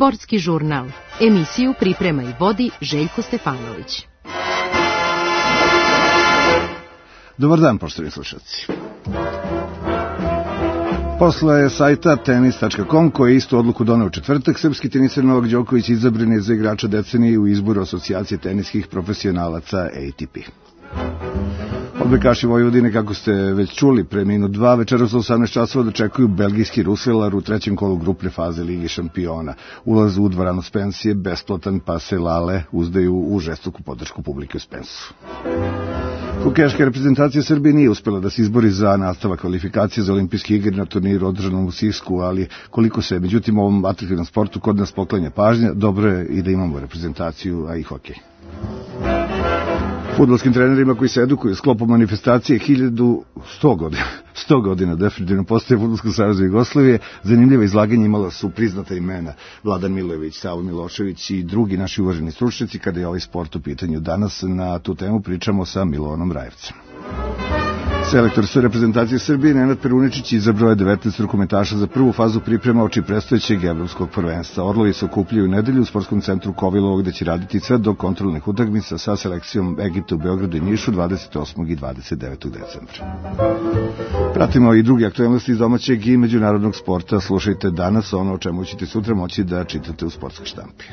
Sportski žurnal. Emisiju priprema i vodi Željko Stefanović. Dobar dan, poštovani slušalci. Posle sajta tenis.com, koji je istu odluku doneo u četvrtak, srpski teniser Novak Đoković izabran je za igrača decenije u izboru asocijacije teniskih profesionalaca ATP. Odbojkaši Vojvodine, kako ste već čuli pre minut 2, večeras u 18 časova dočekuju belgijski Ruselar u trećem kolu grupne faze Ligi šampiona. Ulaz u dvoranu Spence je besplatan, pa se Lale uzdaju u žestoku podršku publike u Spensu. Hokejaška reprezentacija Srbije nije uspela da se izbori za nastavak kvalifikacije za olimpijske igre na turniru održanom u Sisku, ali koliko se, međutim, ovom atraktivnom sportu kod nas poklanja pažnja, dobro je i da imamo reprezentaciju, a i hokej. Fudbalskim trenerima koji se edukuju u sklopu manifestacije 100 godina definitivno postaje Fudbalskog saveza Jugoslavije. Zanimljiva izlaganja imala su priznata imena Vladan Milojević, Savo Milošević i drugi naši uvaženi stručnjaci kada je ovaj sport u pitanju. Danas na tu temu pričamo sa Milonom Rajevcem. Selektor sve reprezentacije Srbije Nenad Peruničić izabrao je 19 rukometaša za prvu fazu priprema oči predstojećeg evropskog prvenstva. Orlovi se okupljaju u nedelju u sportskom centru Kovilovo, gde će raditi sve do kontrolnih utakmica sa selekcijom Egipta u Beogradu i Nišu 28. i 29. decembra. Pratimo i druge aktualnosti iz domaćeg i međunarodnog sporta. Slušajte danas ono o čemu ćete sutra moći da čitate u sportskoj štampi.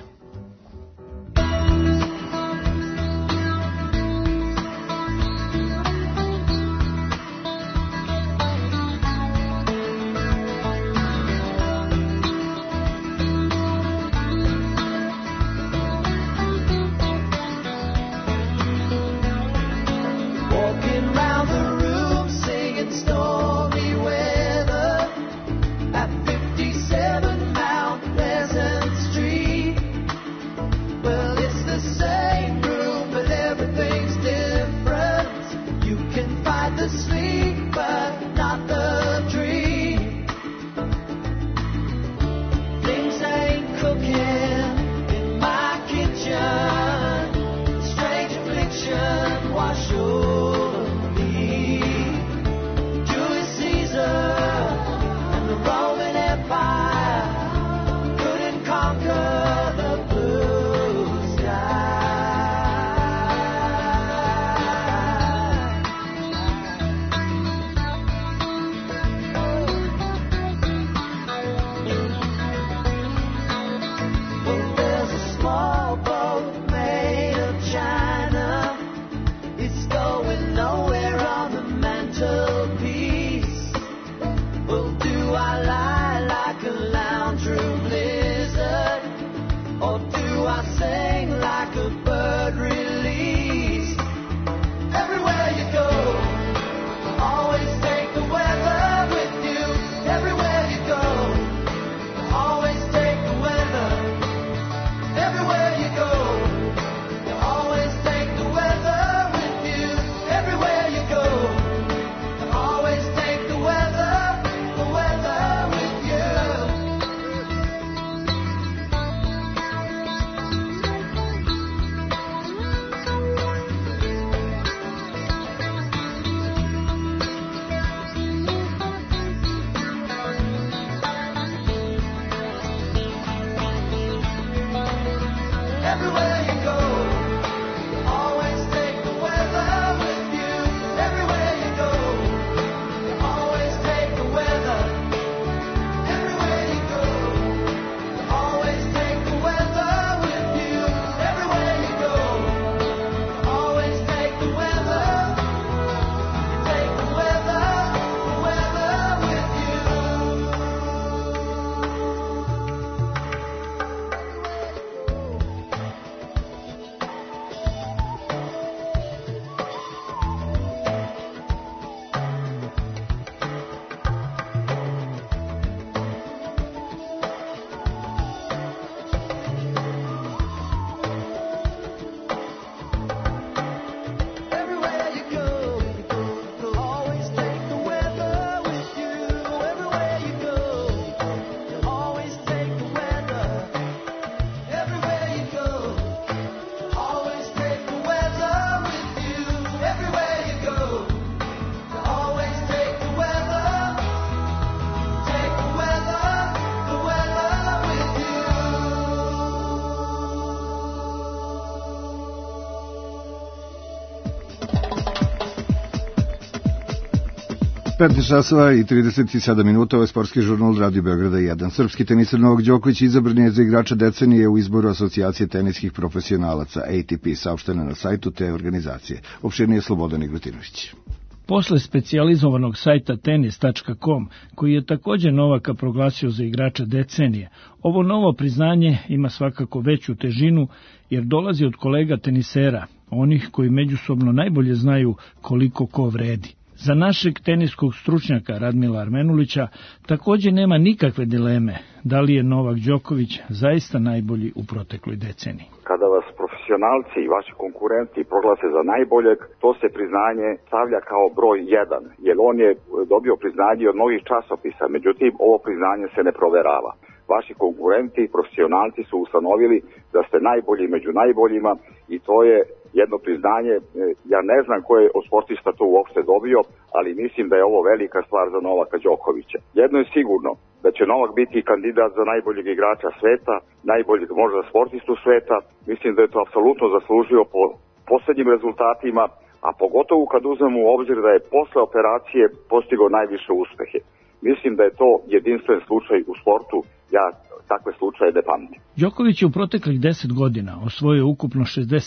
15 časova i 37 minuta, ovo je sportski žurnal Radio Beograda 1. Srpski teniser Novak Đoković izabran je za igrača decenije u izboru Asocijacije teniskih profesionalaca ATP, saopšteno na sajtu te organizacije. Opširnije Slobodan Igrotinović. Posle specijalizovanog sajta tenis.com, koji je također Novaka proglasio za igrača decenije, ovo novo priznanje ima svakako veću težinu jer dolazi od kolega tenisera, onih koji međusobno najbolje znaju koliko ko vredi. Za našeg teniskog stručnjaka Radmila Armenulića također nema nikakve dileme da li je Novak Đoković zaista najbolji u protekloj deceniji. Kada vas profesionalci i vaši konkurenti proglase za najboljeg, to se priznanje stavlja kao broj 1, jer on je dobio priznanje od mnogih časopisa, međutim ovo priznanje se ne proverava. Vaši konkurenti, profesionalci su ustanovili da ste najbolji među najboljima i to je jedno priznanje. Ja ne znam ko je od sportista to uopšte dobio, ali mislim da je ovo velika stvar za Novaka Đokovića. Jedno je sigurno, da će Novak biti kandidat za najboljeg igrača sveta, najboljeg možda sportistu sveta. Mislim da je to apsolutno zaslužio po posljednjim rezultatima, a pogotovo kad uzmemo u obzir da je posle operacije postigao najviše uspehe. Mislim da je to jedinstven slučaj u sportu, ja takve slučaje ne pamtim. Đoković je u proteklih 10 godina osvojio ukupno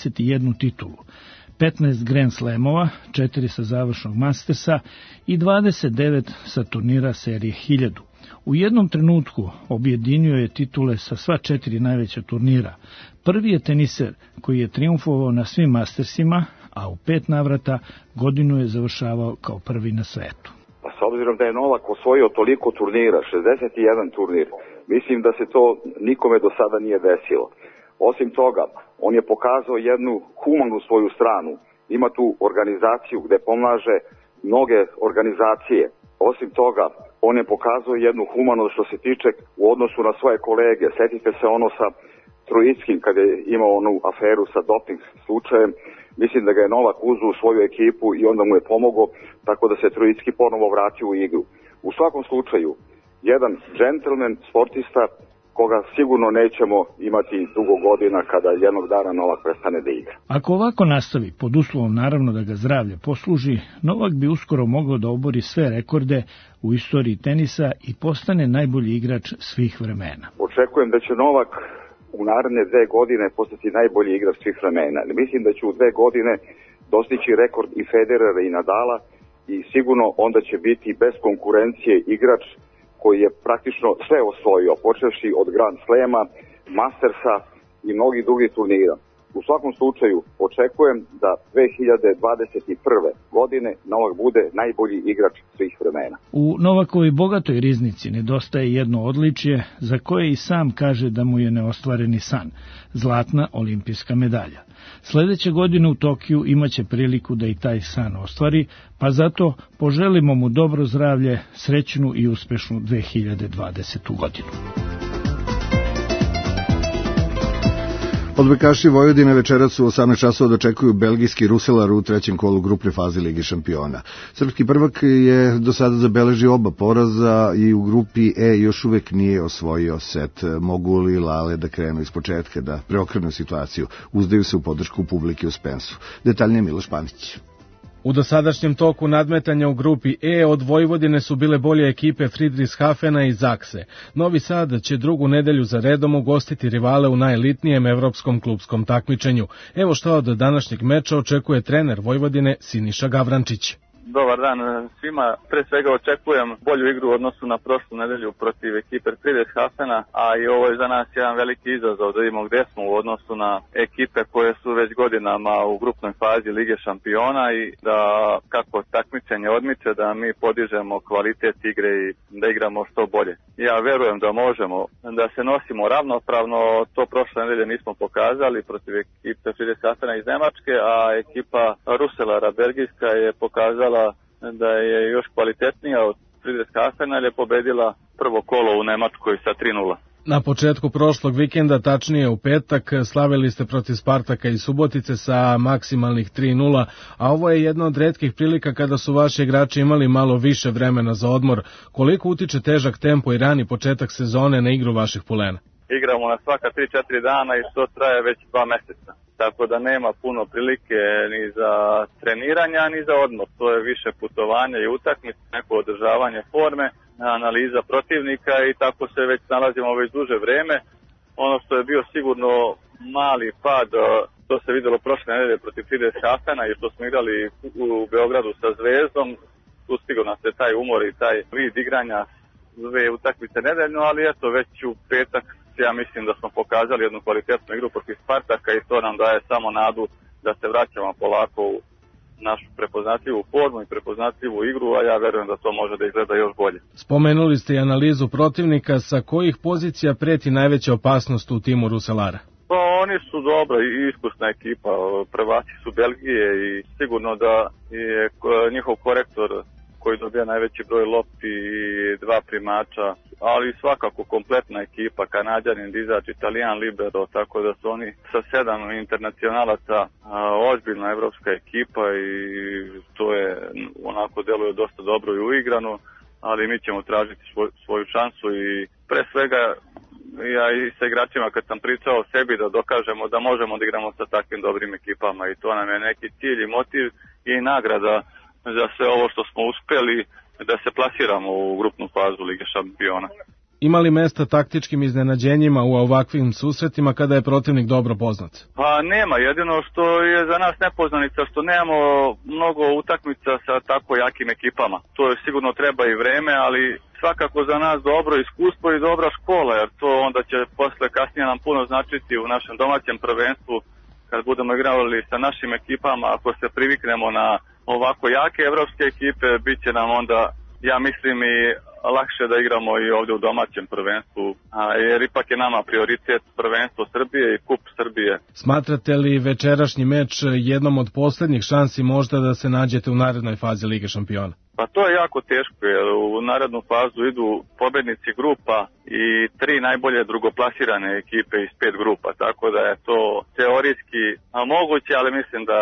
61 titulu, 15 Grand Slamova, 4 sa završnog Mastersa i 29 sa turnira serije 1000. U jednom trenutku objedinio je titule sa sva 4 najveća turnira. Prvi je teniser koji je triumfovao na svim Mastersima, a u 5 navrata godinu je završavao kao prvi na svetu. S obzirom da je Novak osvojio toliko turnira, 61 turnir, mislim da se to nikome do sada nije desilo. Osim toga, on je pokazao jednu humanu svoju stranu. Ima tu organizaciju gde pomaže mnoge organizacije. Osim toga, on je pokazao jednu humanost što se tiče u odnosu na svoje kolege. Sjetite se ono sa Trojickim kada je imao onu aferu sa doping slučajem. Mislim da ga je Novak uzeo u svoju ekipu i onda mu je pomogao, tako da se Trojicki ponovo vratio u igru. U svakom slučaju, jedan džentlmen sportista koga sigurno nećemo imati dugo godina kada jednog dana Novak prestane da igra. Ako ovako nastavi, pod uslovom naravno da ga zdravlje posluži, Novak bi uskoro mogao da obori sve rekorde u istoriji tenisa i postane najbolji igrač svih vremena. Očekujem da će Novak u naredne 2 godine postati najbolji igrač svih vremena. Mislim da će u 2 godine dostići rekord i Federera i Nadala i sigurno onda će biti bez konkurencije igrač koji je praktično sve osvojio, počevši od Grand Slema, Mastersa i mnogih drugih turnira. U svakom slučaju očekujem da 2021. godine Novak bude najbolji igrač svih vremena. U Novakovoj bogatoj riznici nedostaje jedno odličje za koje i sam kaže da mu je neostvareni san, zlatna olimpijska medalja. Sledeće godine u Tokiju imaće priliku da i taj san ostvari, pa zato poželimo mu dobro zdravlje, srećnu i uspešnu 2020. godinu. Odbojkaši Vojvodine večeras u 18 časova dočekuju belgijski Ruselar u trećem kolu grupne faze Lige šampiona. Srpski prvak je do sada zabeležio oba poraza i u grupi E još uvek nije osvojio set. Mogu li Lale da krenu iz početka, da preokrenu situaciju? Uzdaju se u podršku publike u Spensu. Detaljnije Miloš Panić. U dosadašnjem toku nadmetanja u grupi E od Vojvodine su bile bolje ekipe Friedrichshafena i Zakse. Novi Sad će drugu nedelju za redom ugostiti rivale u najelitnijem evropskom klupskom takmičenju. Evo šta od današnjeg meča očekuje trener Vojvodine Siniša Gavrančić. Dobar dan svima. Pre svega očekujem bolju igru u odnosu na prošlu nedelju protiv ekipe Friedrichshafena, a i ovo je za nas jedan veliki izazov da vidimo gde smo u odnosu na ekipe koje su već godinama u grupnoj fazi Lige šampiona i da kako takmičenje odmiče da mi podižemo kvalitet igre i da igramo što bolje. Ja verujem da možemo da se nosimo ravnopravno, to prošle nedelje nismo pokazali protiv ekipe Friedrichshafena iz Nemačke, a ekipa Ruselara belgijska je pokazala da je još kvalitetnija od Friedrichshafena jer je pobedila prvo kolo u Nemačkoj sa 3:0. Na početku prošlog vikenda, tačnije u petak, slavili ste protiv Spartaka i Subotice sa maksimalnih 3:0, a ovo je jedna od retkih prilika kada su vaši igrači imali malo više vremena za odmor. Koliko utiče težak tempo i rani početak sezone na igru vaših polena? igramo na svaka 3-4 dana i to traje već 2 meseca. Tako da nema puno prilike ni za treniranja, ni za odmor. To je više putovanja i utakmice, neko održavanje forme, analiza protivnika i tako se već nalazimo već duže vreme. Ono što je bio sigurno mali pad, to se vidjelo prošle nedelje protiv Friedrichshafena i što smo igrali u Beogradu sa Zvezdom. Ustigao nas je taj umor i taj vid igranja 2 utakmice nedeljno, ali eto već u petak ja mislim da smo pokazali jednu kvalitetnu igru protiv Spartaka i to nam daje samo nadu da se vraćamo polako u našu prepoznatljivu formu i prepoznatljivu igru, a ja verujem da to može da izgleda još bolje. Spomenuli ste i analizu protivnika, sa kojih pozicija preti najveća opasnost u timu Ruselara? Pa oni su dobra i iskusna ekipa, prvaci su Belgije i sigurno da je njihov korektor koji dobija najveći broj lopti i 2 primača, ali svakako kompletna ekipa, Kanađanin, dizač, Italijan, libero, tako da su oni sa 7 internacionalaca ozbiljna evropska ekipa i to je onako deluje dosta dobro i uigrano, ali mi ćemo tražiti svoju šansu i pre svega ja i sa igračima kad sam pričao o sebi da dokažemo da možemo da igramo sa takvim dobrim ekipama i to nam je neki cilj i motiv i nagrada za sve ovo što smo uspeli da se plasiramo u grupnu fazu Lige šampiona. Ima li mesta taktičkim iznenađenjima u ovakvim susretima kada je protivnik dobro poznat? Pa nema, jedino što je za nas nepoznanica što nemamo mnogo utakmica sa tako jakim ekipama. To je sigurno treba i vreme, ali svakako za nas dobro iskustvo i dobra škola, jer to onda će posle kasnije nam puno značiti u našem domaćem prvenstvu kad budemo igrali sa našim ekipama. Ako se priviknemo na ovako jake evropske ekipe, bit će nam onda, ja mislim, i lakše da igramo i ovdje u domaćem prvenstvu, jer ipak je nama prioritet prvenstvo Srbije i kup Srbije. Smatrate li večerašnji meč jednom od posljednjih šansi možda da se nađete u narednoj fazi Lige šampiona? Pa to je jako teško, jer u narednu fazu idu pobednici grupa i 3 najbolje drugoplasirane ekipe iz 5 grupa, tako da je to teorijski moguće, ali mislim da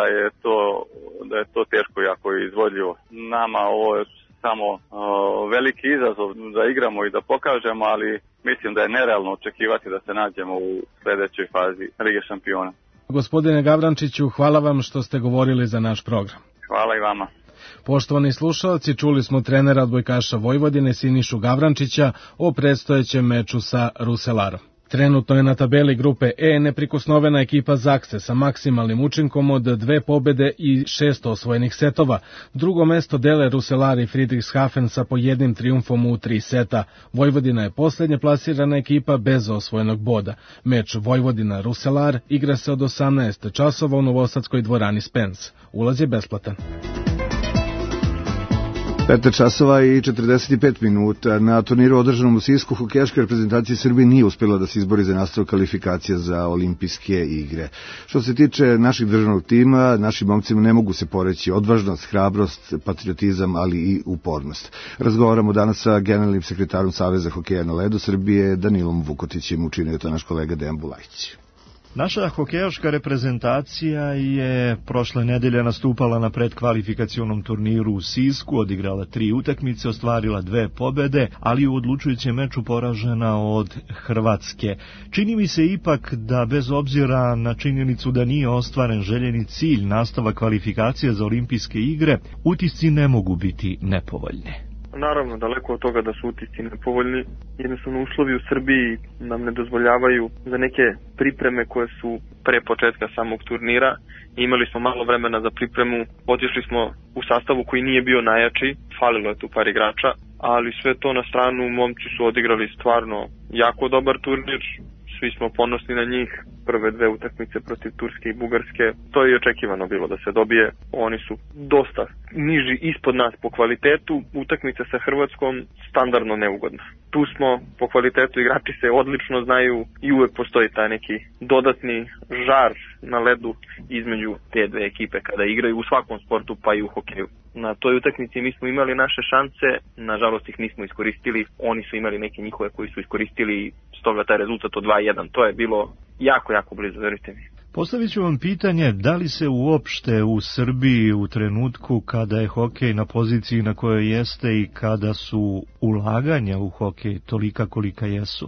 je to teško jako izvodljivo. Nama ovo je samo veliki izazov da igramo i da pokažemo, ali mislim da je nerealno očekivati da se nađemo u sljedećoj fazi Lige šampiona. Gospodine Gavrančiću, hvala vam što ste govorili za naš program. Hvala i vama. Poštovani slušalci, čuli smo trenera odbojkaša Vojvodine Sinišu Gavrančića o predstojećem meču sa Ruselarom. Trenutno je na tabeli grupe E neprikosnovena ekipa Zakse sa maksimalnim učinkom od 2 pobede i 6 osvojenih setova. Drugo mesto dele Ruselar i Friedrichshafen sa po 1 trijumfom u 3 seta. Vojvodina je posljednje plasirana ekipa bez osvojenog boda. Meč Vojvodina-Ruselar igra se od 18 časova u Novosadskoj dvorani Spence. Ulaz je besplatan. 5 časova i 45 minuta. Na turniru održanom u Sisku hokejaška reprezentacija Srbije nije uspjela da se izbori za nastavak kvalifikacija za olimpijske igre. Što se tiče naših državnog tima, našim momcima ne mogu se poreći odvažnost, hrabrost, patriotizam, ali i upornost. Razgovaramo danas sa generalnim sekretarom Saveza hokeja na ledu Srbije, Danilom Vukotićem, učinio je to naš kolega Dejan Bulajić. Naša hokejaška reprezentacija je prošle nedelje nastupala na predkvalifikacionom turniru u Sisku, odigrala 3 utakmice, ostvarila 2 pobede, ali u odlučujućem meču poražena od Hrvatske. Čini mi se ipak da bez obzira na činjenicu da nije ostvaren željeni cilj nastava kvalifikacije za olimpijske igre, utisci ne mogu biti nepovoljni. Naravno, daleko od toga da su utisci nepovoljni. Jednostavno, uslovi u Srbiji nam ne dozvoljavaju za neke pripreme koje su pre početka samog turnira. Imali smo malo vremena za pripremu, otišli smo u sastavu koji nije bio najjači, falilo je tu par igrača, ali sve to na stranu, momci su odigrali stvarno jako dobar turnir, svi smo ponosni na njih. Prve 2 utakmice protiv Turske i Bugarske, to je i očekivano bilo da se dobije. Oni su dosta niži ispod nas po kvalitetu, utakmica sa Hrvatskom standardno neugodna. Tu smo po kvalitetu, igrači se odlično znaju i uvek postoji taj neki dodatni žar na ledu između te 2 ekipe kada igraju u svakom sportu, pa i u hokeju. Na toj utakmici mi smo imali naše šanse, nažalost ih nismo iskoristili, oni su imali neke njihove koji su iskoristili, stoga taj rezultat od 2-1, to je bilo jako blizu, verujte mi. Postavit ću vam pitanje, da li se uopšte u Srbiji u trenutku kada je hokej na poziciji na kojoj jeste i kada su ulaganja u hokej tolika kolika jesu,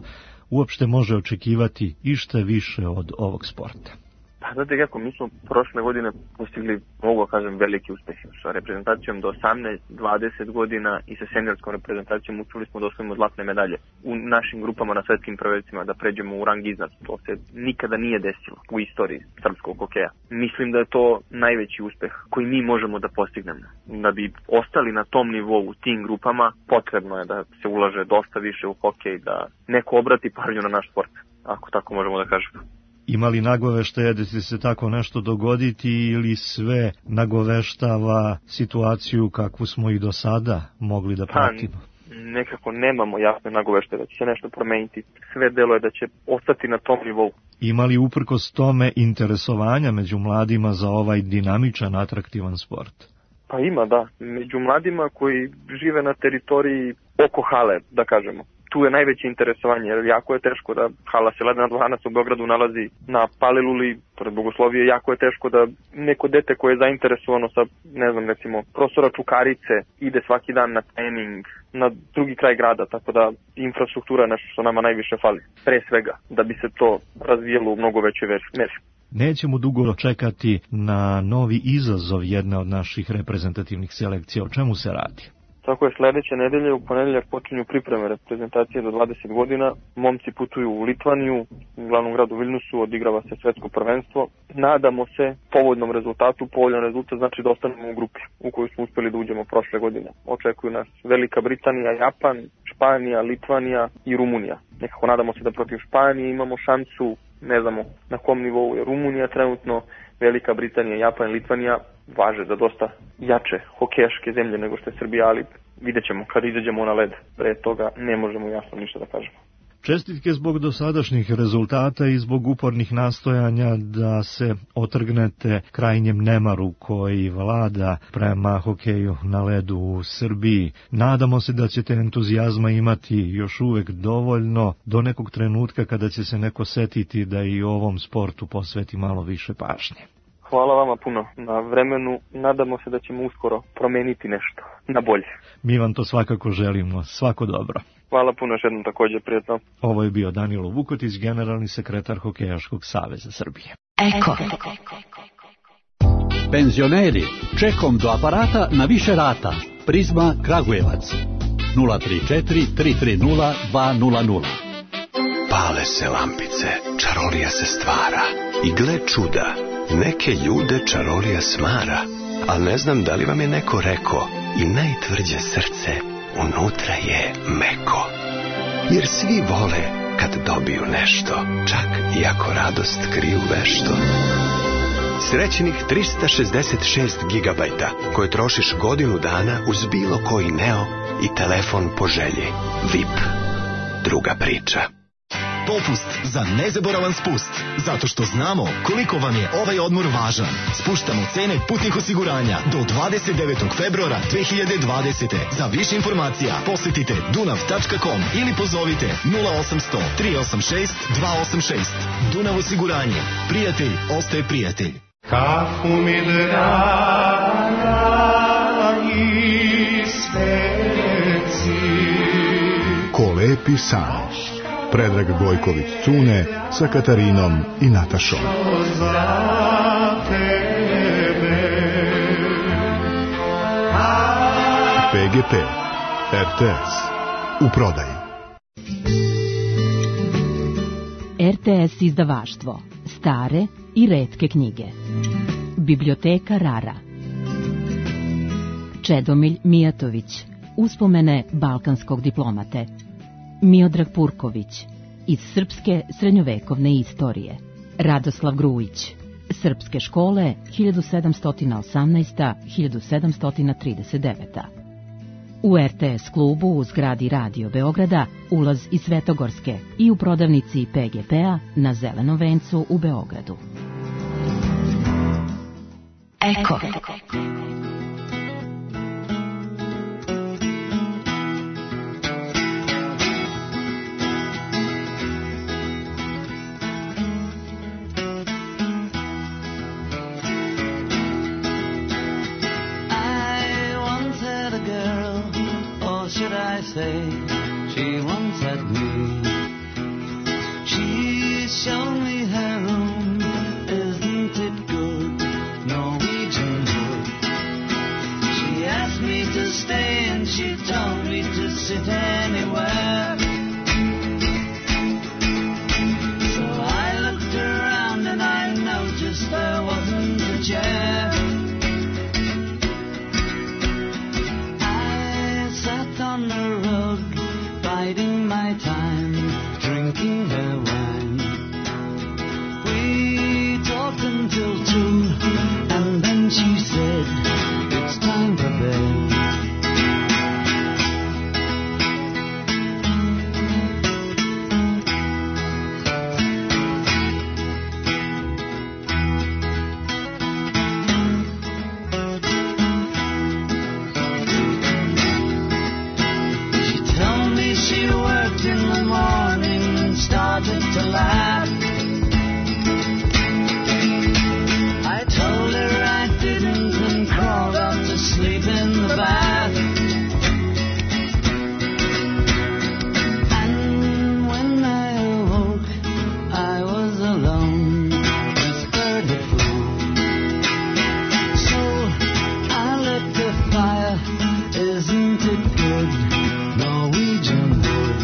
uopšte može očekivati išta više od ovog sporta? Pa znate kako, mi smo prošle godine postigli, mogu kažem, veliki uspeh sa reprezentacijom do 18-20 godina i sa seniorskom reprezentacijom uspeli smo da osvojimo zlatne medalje u našim grupama na svetskim prvenstvima, da pređemo u rang iznad. To se nikada nije desilo u istoriji srpskog hokeja. Mislim da je to najveći uspeh koji mi možemo da postignemo. Da bi ostali na tom nivou u tim grupama, potrebno je da se ulaže dosta više u hokej, da neko obrati pažnju na naš sport, ako tako možemo da kažemo. Ima li nagoveštaja da će se tako nešto dogoditi ili sve nagoveštava situaciju kakvu smo i do sada mogli da pratimo? Nekako nemamo jasne nagoveštaje da će se nešto promeniti. Sve deluje da će ostati na tom nivou. Ima li uprkos tome interesovanja među mladima za ovaj dinamičan, atraktivan sport? Pa ima, da. Među mladima koji žive na teritoriji oko hale, da kažemo. Tu je najveće interesovanje, jer jako je teško da hala se Ledena dvorana u Beogradu nalazi na Paliluli, pored Bogoslovije, jako je teško da neko dete koje je zainteresovano sa, ne znam, recimo, prostora Čukarice, ide svaki dan na trening, na drugi kraj grada, tako da infrastruktura je nešto što nama najviše fali, pre svega, da bi se to razvijelo u mnogo većoj meri. Nećemo dugo čekati na novi izazov jedne od naših reprezentativnih selekcija. O čemu se radi? Tako je, sledeće nedelje, u ponedeljak počinju pripreme reprezentacije do 20 godina. Momci putuju u Litvaniju, u glavnom gradu Vilnusu, odigrava se svetsko prvenstvo. Nadamo se povoljnom rezultatu. Povoljan rezultat znači da ostanemo u grupi u koju smo uspeli da uđemo prošle godine. Očekuju nas Velika Britanija, Japan, Španija, Litvanija i Rumunija. Nekako nadamo se da protiv Španije imamo šansu, ne znamo na kom nivou je Rumunija trenutno, Velika Britanija, Japan i Litvanija važe za dosta jače hokejaške zemlje nego što je Srbija, ali vidjet ćemo kad izađemo na led. Pre toga ne možemo jasno ništa da kažemo. Čestitke zbog dosadašnjih rezultata i zbog upornih nastojanja da se otrgnete krajnjem nemaru koji vlada prema hokeju na ledu u Srbiji. Nadamo se da ćete entuzijazma imati još uvek dovoljno do nekog trenutka kada će se neko setiti da i ovom sportu posveti malo više pažnje. Hvala vama puno na vremenu. Nadamo se da ćemo uskoro promeniti nešto na bolje. Mi vam to svakako želimo. Svako dobro. Hvala puno, još jednom također prijatno. Ovo je bio Danilo Vukotić, generalni sekretar Hokejaškog saveza Srbije. Eko. Penzioneri, čekom do aparata na više rata. Prizma Kragujevac. 034 330 200. Pale se lampice, čarolija se stvara. I gle čuda, neke ljude čarolija smara. A ne znam da li vam je neko rekao, i najtvrđe srce unutra je meko. Jer svi vole kad dobiju nešto, čak i ako radost kriju vešto. Srećnih 366 gigabajta koje trošiš godinu dana uz bilo koji Neo i telefon po želji. VIP. Druga priča. Popust za nezaboravan spust, zato što znamo koliko vam je ovaj odmor važan. Spuštamo cene putnih osiguranja do 29. februara 2020. Za više informacija posjetite dunav.com ili pozovite 0800 386 286. Dunav osiguranje. Prijatelj ostaje prijatelj. Kafu mi draga i sveci. Ko lepi san. Predrag Gojković Cune sa Katarinom i Natašom. PGP RTS u prodaji. RTS izdavaštvo. Stare i retke knjige. Biblioteka Rara. Čedomilj Mijatović. Uspomene balkanskog diplomate. Miodrag Purković, iz srpske srednjovekovne istorije. Radoslav Grujić, srpske škole 1718-1739. U RTS klubu u zgradi Radio Beograda ulaz iz Svetogorske i u prodavnici PGP-a na Zelenom vencu u Beogradu. Eko. Say she once had me. She showed me her room. Isn't it good? Norwegian wood. She asked me to stay and she told me to sit anywhere. So I looked around and I noticed there wasn't a chair. I sat on the rug, biding my time, drinking her wine. We talked until 2, and then she said, it's time for bed. She worked in the morning and started to laugh. I told her I didn't and crawled out to sleep in the bath. And when I awoke, I was alone. This bird had flew. So I lit the fire. Isn't it good? Norwegian wood.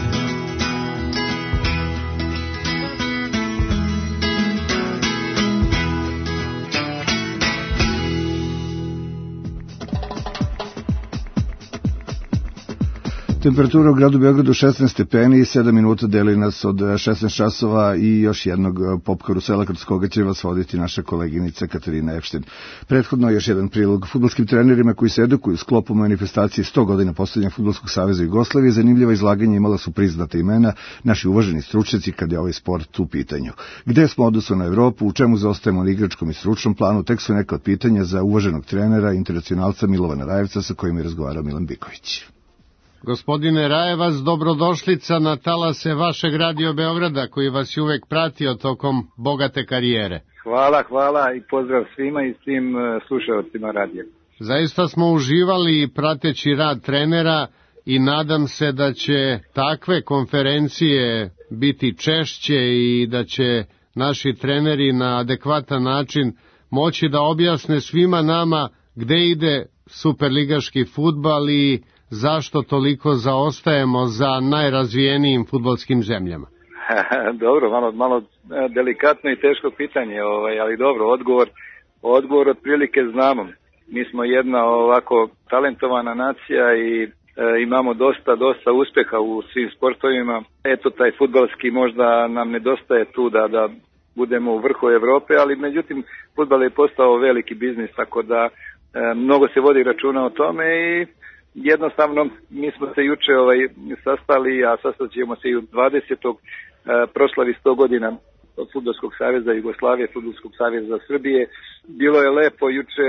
Temperatura u gradu Beogradu 16 stepeni i 7 minuta deli nas od 16 časova i još jednog pop karusela kroz koga će vas voditi naša koleginica Katarina Epšten. Prethodno još jedan prilog fudbalskim trenerima koji se edukuju u sklopu manifestacije 100 godina postojanja Fudbalskog saveza Jugoslavije. Zanimljiva izlaganja imala su priznata imena, naši uvaženi stručnjaci kad je ovaj sport u pitanju. Gde smo odnosno na Evropu, u čemu zaostajemo na igračkom i stručnom planu, tek su neka od pitanja za uvaženog trenera, internacionalca Milovana Rajevca sa kojim je razgovarao Milan Biković. Gospodine Rajevac, dobrodošlica na talase vašeg Radio Beograda koji vas je uvek pratio tokom bogate karijere. Hvala i pozdrav svima i svim slušalcima radija. Zaista smo uživali prateći rad trenera i nadam se da će takve konferencije biti češće i da će naši treneri na adekvatan način moći da objasne svima nama gde ide superligaški fudbal i zašto toliko zaostajemo za najrazvijenijim fudbalskim zemljama? Dobro, malo delikatno i teško pitanje, ali dobro, odgovor otprilike znamo. Mi smo jedna ovako talentovana nacija i imamo dosta uspeha u svim sportovima. Eto, taj fudbalski možda nam nedostaje tu da budemo u vrhu Evrope, ali međutim fudbal je postao veliki biznis, tako da mnogo se vodi računa o tome i jednostavno mi smo se juče sastali, a sastaćemo se i u 20. proslavi 100 godina od Fudbalskog saveza Jugoslavije, Fudbalskog saveza Srbije. Bilo je lepo juče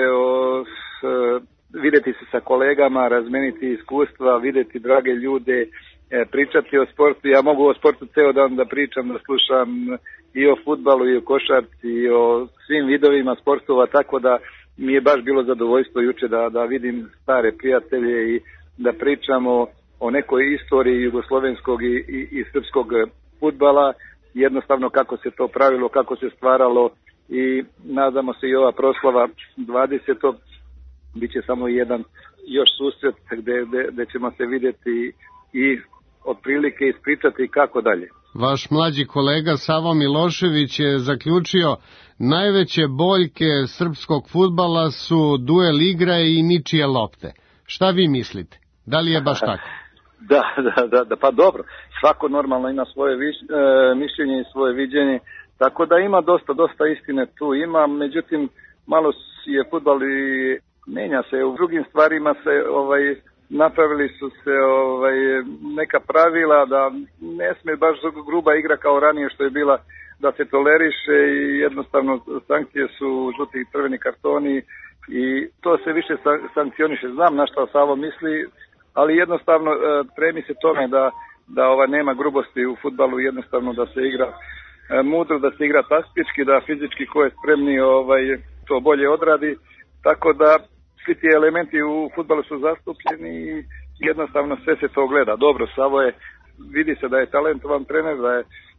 videti se sa kolegama, razmeniti iskustva, videti drage ljude, pričati o sportu. Ja mogu o sportu ceo dan da pričam, da slušam i o fudbalu i o košarci i o svim vidovima sportova, tako da mi je baš bilo zadovoljstvo juče da vidim stare prijatelje i da pričamo o nekoj istoriji jugoslovenskog i srpskog fudbala, jednostavno kako se to pravilo, kako se stvaralo i nadamo se i ova proslava 20. bit će samo jedan još susret gde ćemo se vidjeti i otprilike ispričati kako dalje. Vaš mlađi kolega Savo Milošević je zaključio: najveće boljke srpskog fudbala su duel igre i ničije lopte. Šta vi mislite? Da li je baš tako? Da, pa dobro. Svako normalno ima svoje mišljenje i svoje viđenje, tako da ima dosta istine tu ima, međutim malo je fudbal i menja se. U drugim stvarima se napravili su se neka pravila da ne sme baš gruba igra kao ranije što je bila, da se toleriše i jednostavno sankcije su žuti i crveni kartoni i to se više sankcioniše. Znam na što Savo misli, ali jednostavno premi se tome da nema grubosti u fudbalu, jednostavno da se igra mudro, da se igra taktički, da fizički ko je spremni to bolje odradi, tako da svi ti elementi u fudbalu su zastupljeni i jednostavno sve se to gleda. Dobro, Savo vidi se da je talentovan trener, da je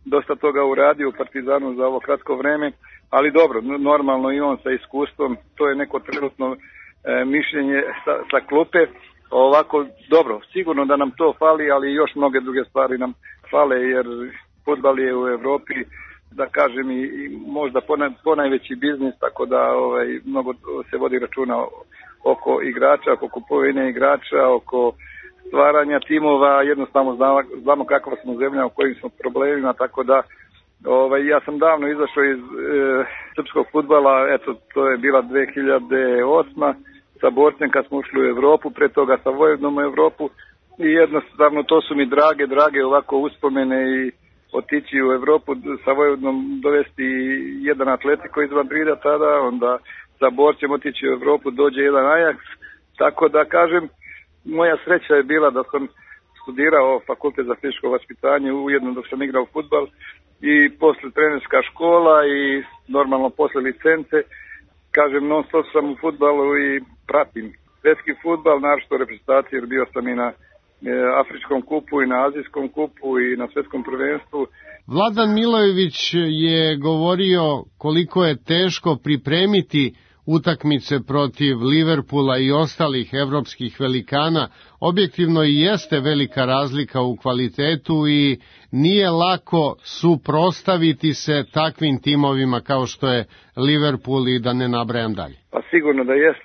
dosta toga uradio u Partizanu za ovo kratko vreme, ali dobro, normalno i on sa iskustvom, to je neko trenutno mišljenje sa klupe. Ovako, dobro, sigurno da nam to fali, ali još mnoge druge stvari nam fale, jer fudbal je u Evropi, da kažem, i možda ponajveći biznis, tako da mnogo se vodi računa oko igrača, oko kupovine igrača, oko stvaranja timova, jednostavno znamo kakva smo zemlja, u kojim smo problemima, tako da ja sam davno izašao iz srpskog fudbala, eto, to je bila 2008. sa Borcem kad smo ušli u Evropu, pre toga sa Vojvodinom u Evropu, i jednostavno to su mi drage ovako uspomene, i otići u Evropu sa Vojvodinom, dovesti jedan Atletico iz Madrida tada, onda sa Borcem otići u Evropu, dođe jedan Ajax, tako da kažem, moja sreća je bila da sam studirao fakultet za fizičko vaspitanje ujedno dok sam igrao fudbal, i posle trenerska škola i normalno posle licence, kažem, non stop sam u fudbalu i pratim svetski fudbal, naročito reprezentacije, jer bio sam i na Afričkom kupu i na Azijskom kupu i na svetskom prvenstvu. Vladan Milojević je govorio koliko je teško pripremiti utakmice protiv Liverpoola i ostalih evropskih velikana. Objektivno i jeste velika razlika u kvalitetu i nije lako suprotstaviti se takvim timovima kao što je Liverpool i da ne nabrajam dalje. Pa sigurno da jeste,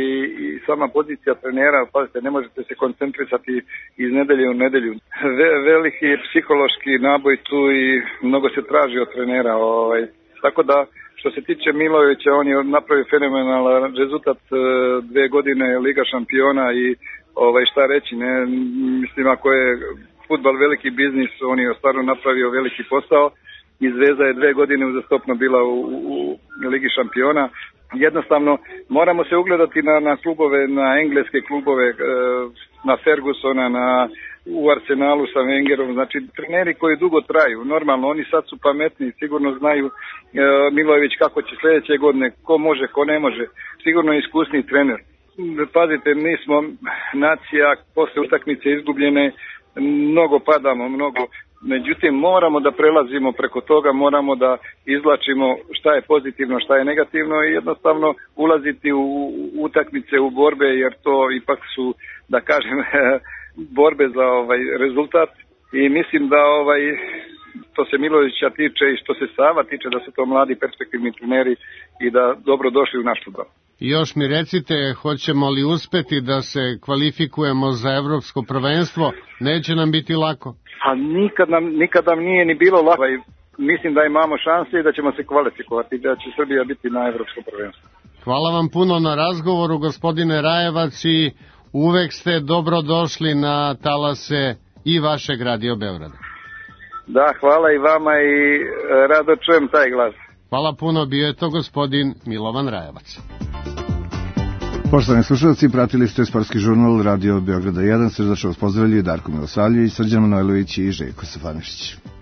i sama pozicija trenera, pazite, ne možete se koncentrisati iz nedelje u nedelju. Veliki je psihološki naboj tu i mnogo se traži od trenera, tako da što se tiče Milojevića, on je napravio fenomenalan rezultat, 2 godine Liga šampiona i šta reći, ne, mislim, ako je fudbal veliki biznis, on je stvarno napravio veliki posao i Zvezda je 2 godine uzastopno bila u Ligi šampiona. Jednostavno moramo se ugledati na klubove, na engleske klubove, na Fergusona, u Arsenalu sa Wengerom, znači treneri koji dugo traju, normalno, oni sad su pametni, sigurno znaju Milojević kako će sljedeće godine, ko može, ko ne može, sigurno je iskusni trener. Pazite, mi smo nacija, posle utakmice izgubljene, mnogo padamo, međutim moramo da prelazimo preko toga, moramo da izvlačimo šta je pozitivno, šta je negativno i jednostavno ulaziti u utakmice, u borbe, jer to ipak su, da kažem, borbe za rezultat, i mislim da to se Milojevića tiče i što se Sava tiče, da su to mladi perspektivni treneri i da dobro došli u naš fudbal. Još mi recite, hoćemo li uspeti da se kvalifikujemo za evropsko prvenstvo? Neće nam biti lako? A nikad nam nije ni bilo lako. Mislim da imamo šanse i da ćemo se kvalifikovati, da će Srbija biti na evropskom prvenstvu. Hvala vam puno na razgovoru, gospodine Rajevac, i uvek ste dobro došli na talase i vašeg Radio Beograda. Da, hvala i vama i rado čujem taj glas. Hvala puno, bio je to gospodin Milovan Rajevac. Poštovani slušalci, pratili ste sportski žurnal Radio Beograda 1, srdačno vas pozdravljaju Darko Milosavljević, Srđan Manojlović i Željko Stefanović.